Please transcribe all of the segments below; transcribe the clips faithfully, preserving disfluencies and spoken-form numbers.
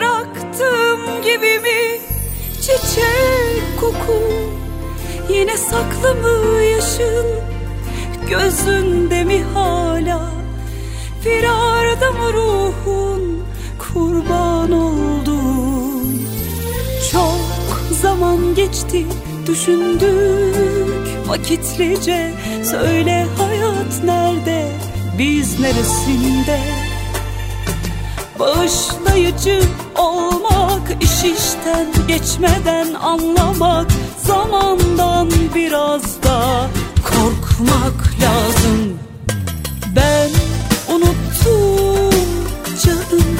bıraktığım gibi mi? Çiçek koku yine saklı mı yaşın? Gözünde mi hala? Firarda mı ruhun? Kurban oldum. Çok zaman geçti, düşündük vakitlice. Söyle hayat nerede, biz neresinde? Bağışlayıcı olmak, iş işten geçmeden anlamak, zamandan biraz da korkmak lazım. Ben unuttum canım,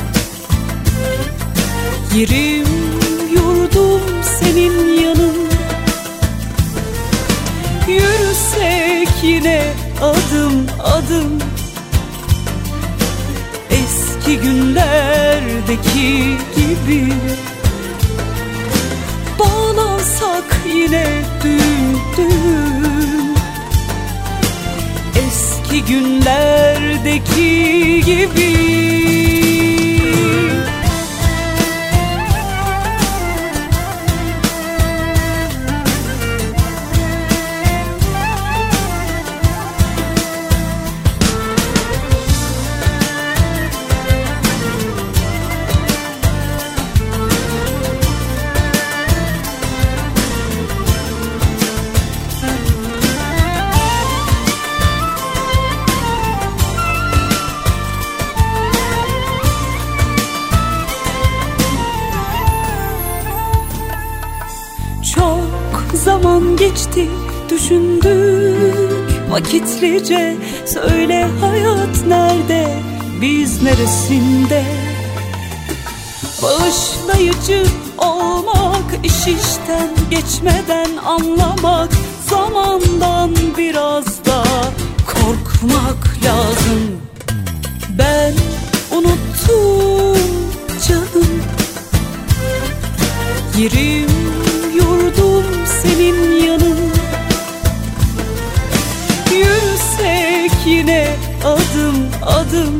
yerim yurdum senin yanın. Yürüsek yine adım adım, eski günlerdeki gibi. Bağlansak yine düğün düğün, eski günlerdeki gibi. Zaman geçti, düşündük vakitlice. Söyle hayat nerede, biz neresinde? Bağışlayıcı olmak, iş işten geçmeden anlamak, zamandan biraz da korkmak lazım. Ben unuttum canım, yerim yurdum senin yanın. Yürüsek yine adım adım,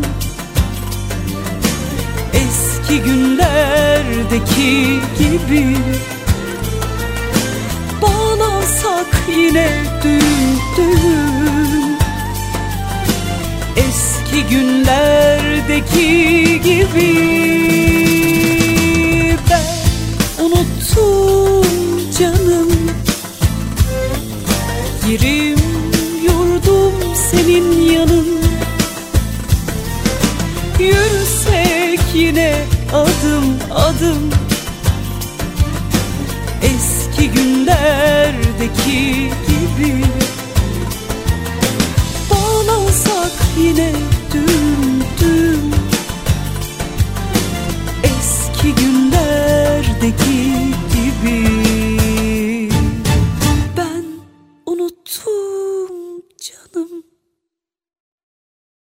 eski günlerdeki gibi. Bağlansak yine düğün düğün, eski günlerdeki gibi. Ben unuttum canım, yerim yurdum senin yanın. Yürüsek yine adım adım, eski günlerdeki gibi. Bağlansak yine düğün